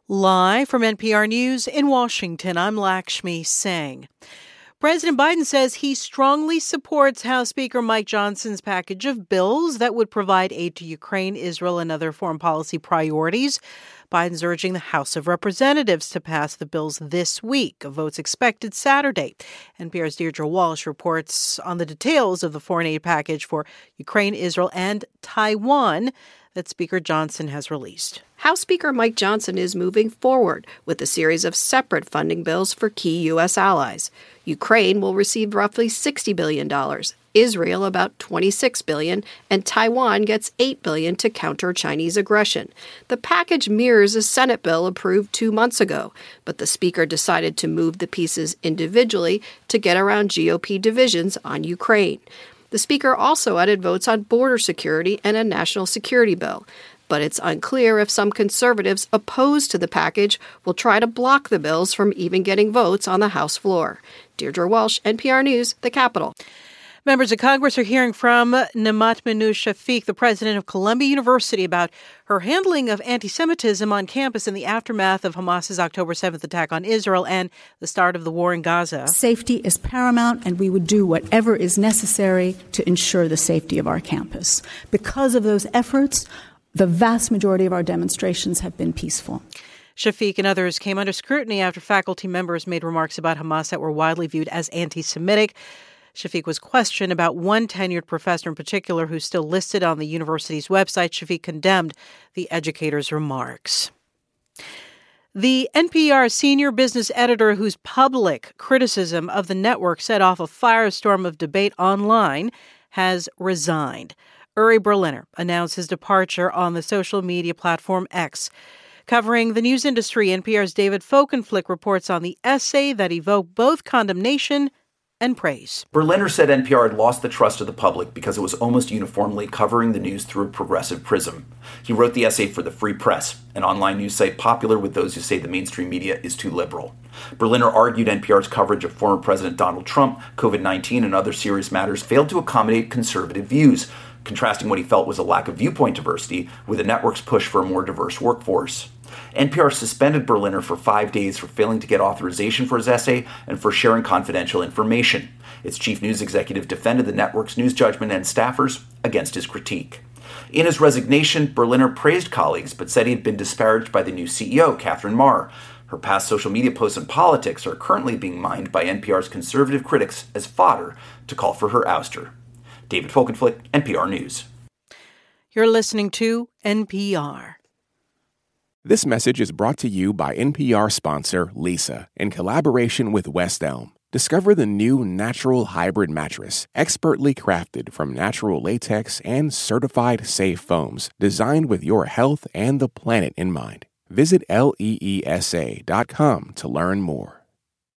Live from NPR News in Washington, I'm Lakshmi Singh. President Biden says he strongly supports House Speaker Mike Johnson's package of bills that would provide aid to Ukraine, Israel, and other foreign policy priorities. Biden's urging the House of Representatives to pass the bills this week. A vote's expected Saturday. NPR's Deirdre Walsh reports on the details of the foreign aid package for Ukraine, Israel, and Taiwan that Speaker Johnson has released. House Speaker Mike Johnson is moving forward with a series of separate funding bills for key U.S. allies. Ukraine will receive roughly $60 billion, Israel about $26 billion, and Taiwan gets $8 billion to counter Chinese aggression. The package mirrors a Senate bill approved 2 months ago, but the Speaker decided to move the pieces individually to get around GOP divisions on Ukraine. The Speaker also added votes on border security and a national security bill. But it's unclear if some conservatives opposed to the package will try to block the bills from even getting votes on the House floor. Deirdre Walsh, NPR News, the Capitol. Members of Congress are hearing from Namat Minouz-Shafik, the president of Columbia University, about her handling of anti-Semitism on campus in the aftermath of Hamas's October 7th attack on Israel and the start of the war in Gaza. Safety is paramount, and we would do whatever is necessary to ensure the safety of our campus. Because of those efforts, the vast majority of our demonstrations have been peaceful. Shafik and others came under scrutiny after faculty members made remarks about Hamas that were widely viewed as anti-Semitic. Shafik was questioned about one tenured professor in particular who's still listed on the university's website. Shafik condemned the educator's remarks. The NPR senior business editor whose public criticism of the network set off a firestorm of debate online has resigned. Uri Berliner announced his departure on the social media platform X. Covering the news industry, NPR's David Folkenflik reports on the essay that evoked both condemnation and praise. Berliner said NPR had lost the trust of the public because it was almost uniformly covering the news through a progressive prism. He wrote the essay for the Free Press, an online news site popular with those who say the mainstream media is too liberal. Berliner argued NPR's coverage of former President Donald Trump, COVID-19, and other serious matters failed to accommodate conservative views, contrasting what he felt was a lack of viewpoint diversity with the network's push for a more diverse workforce. NPR suspended Berliner for 5 days for failing to get authorization for his essay and for sharing confidential information. Its chief news executive defended the network's news judgment and staffers against his critique. In his resignation, Berliner praised colleagues but said he had been disparaged by the new CEO, Catherine Maher. Her past social media posts and politics are currently being mined by NPR's conservative critics as fodder to call for her ouster. David Folkenflik, NPR News. You're listening to NPR. This message is brought to you by NPR sponsor Leesa in collaboration with West Elm. Discover the new natural hybrid mattress, expertly crafted from natural latex and certified safe foams, designed with your health and the planet in mind. Visit leesa.com to learn more.